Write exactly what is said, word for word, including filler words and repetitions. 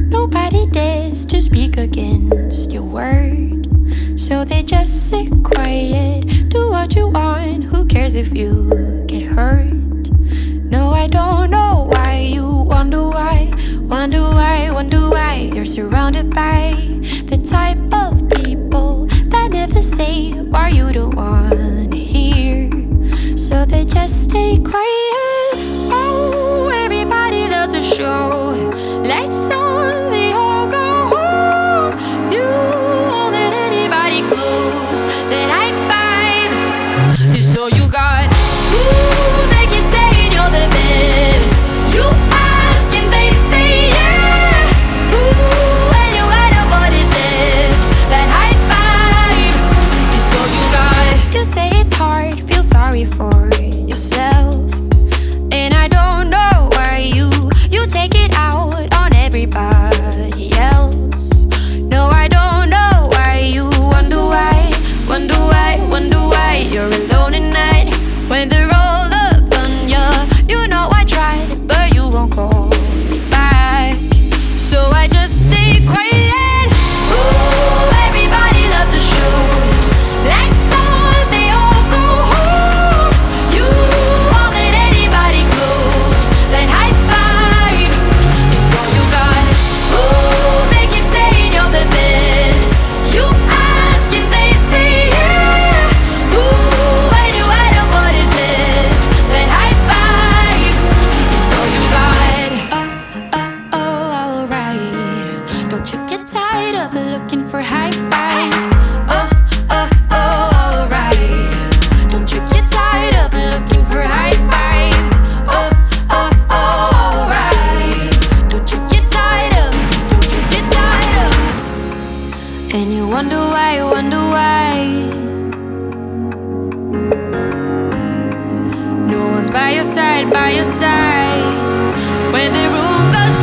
Nobody dares to speak against your word, so they just sit quiet. Do what you want, who cares if you get hurt? No, I don't know why you wonder why, wonder why, wonder why. You're surrounded by the type of people that never say why you don't wanna hear, so they just stay quiet. Oh, everybody loves a show. Lights on, they all go home. You won't let anybody close that high five. So you got, ooh, they keep saying you're the best. You ask and they say yeah. Ooh, and you add up what is left, that high five. So you got, you say it's hard, feel sorry for yourself, and I don't know why you you take it out on everybody else. No, I don't know why you wonder why, wonder why, wonder why you're alone at night when they're all up on you. You know I tried, but you won't call me back, so I just stay quiet. Ooh, everybody loves a show. Lights on, they all go home. You won't let anybody close that high five. It's all you got. Ooh, they keep saying you're the best. You ask and they say yeah. Ooh, when you add up what is left, that high five. It's all you got. Oh, oh, oh, alright. Don't you get tired of looking for high fives? Oh, oh, oh, alright. Don't you get tired of looking for high fives? Oh, oh, oh, alright. Don't you get tired of, don't you get tired of, and you wonder why, wonder why no one's by your side, by your side when the room goes